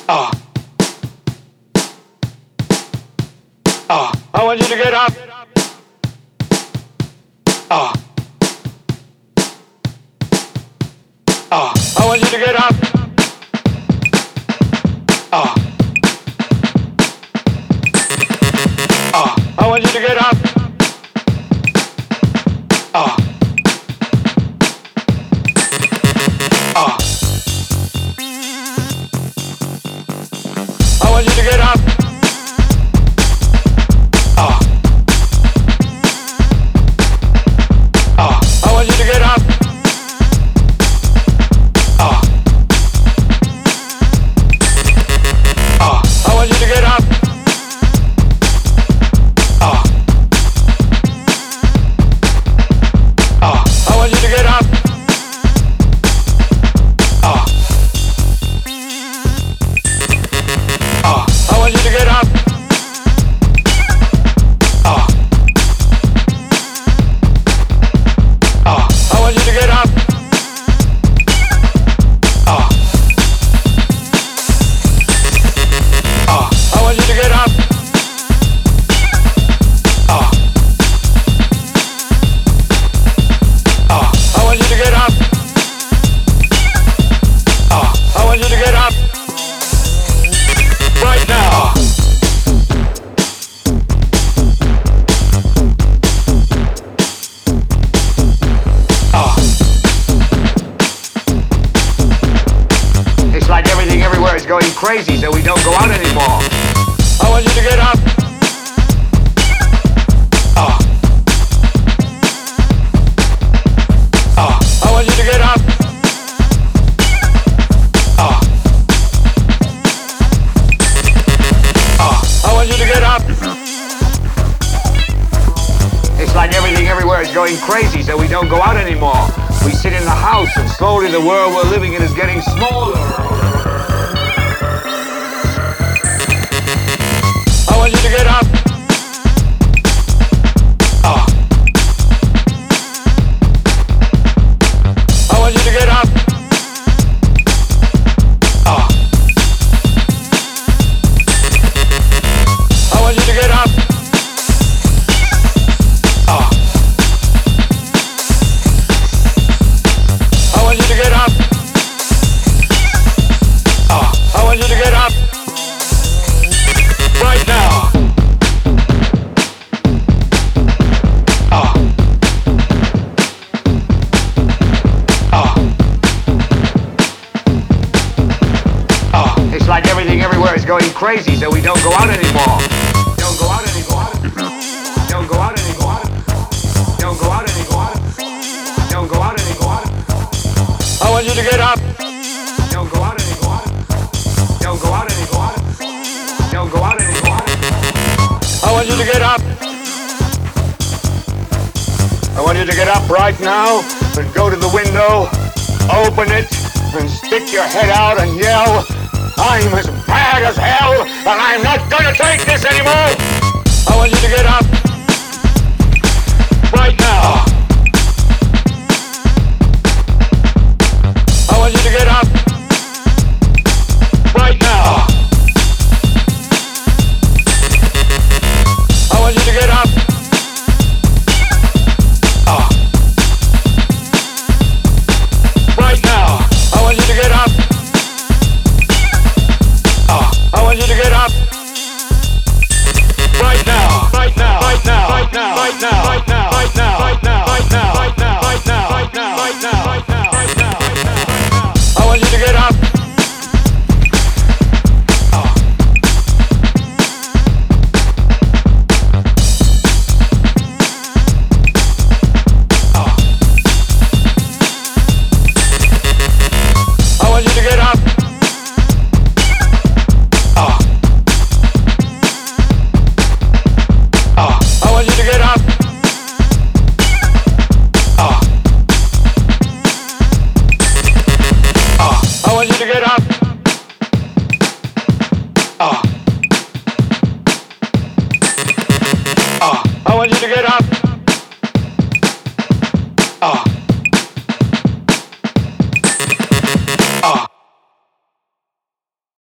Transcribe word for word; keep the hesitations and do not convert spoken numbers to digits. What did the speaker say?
Ah, ah, I want you to get up. Ah, ah, I want you to get up. Ah, ah, I want you to get up. Ah, ah, I want you to get up. Ah, ah, I want you to get up. Ah, ah, I want you to get up. Ah, ah, I want you to get up. Ah, ah, I want you to get up. Ah, ah, I want you to get up. Ah, ah, I want you to get up. Ah, ah, I want you to get up. Ah, I want you to get up. Right now. Ah, It's like everything everywhere is going crazy, so we don't go out anymore. I want you to get up. Ah, ah, I want you to get up. Ah, ah, I want you to get up. It's like everything everywhere is going crazy, so we don't go out anymore. We sit in the house, and slowly the world we're living in is getting smaller. I want you to get up. Ah, I want you to get up. Ah, I want you to get up. Ah, I want you to get up. Ah, I want you to get up. Right now. Ah, ah, ah, It's like everything everywhere is going crazy, so we don't go out anymore. Don't go out anymore. Don't go out anymore. Don't go out anymore. Don't go out anymore. I want you to get up. Don't go out anymore. Don't go out anymore. Don't go out anymore. I want you to get up. I want you to get up right now and go to the window, open it, and stick your head out and yell, "I'm as bad as hell, and I'm not gonna take this anymore!" I want you to get up. Right now. I want you to get up. Right now. I want you to get up. Ah. Right now. I want you to get up. Ah. I want you to get up. Right now. Right now. Right now. Right now. Right now. Right now. Right now. Right now. Right now. Right now. Right now. Right now. Right now. Right now. Right now. Right now. I want you to get up. Ah. Ah. I want you to get up. Ah. Ah. I want you to get up. Ah. Ah. I want you to get up. Ah. Ah. I want you to get up. Ah. Ah.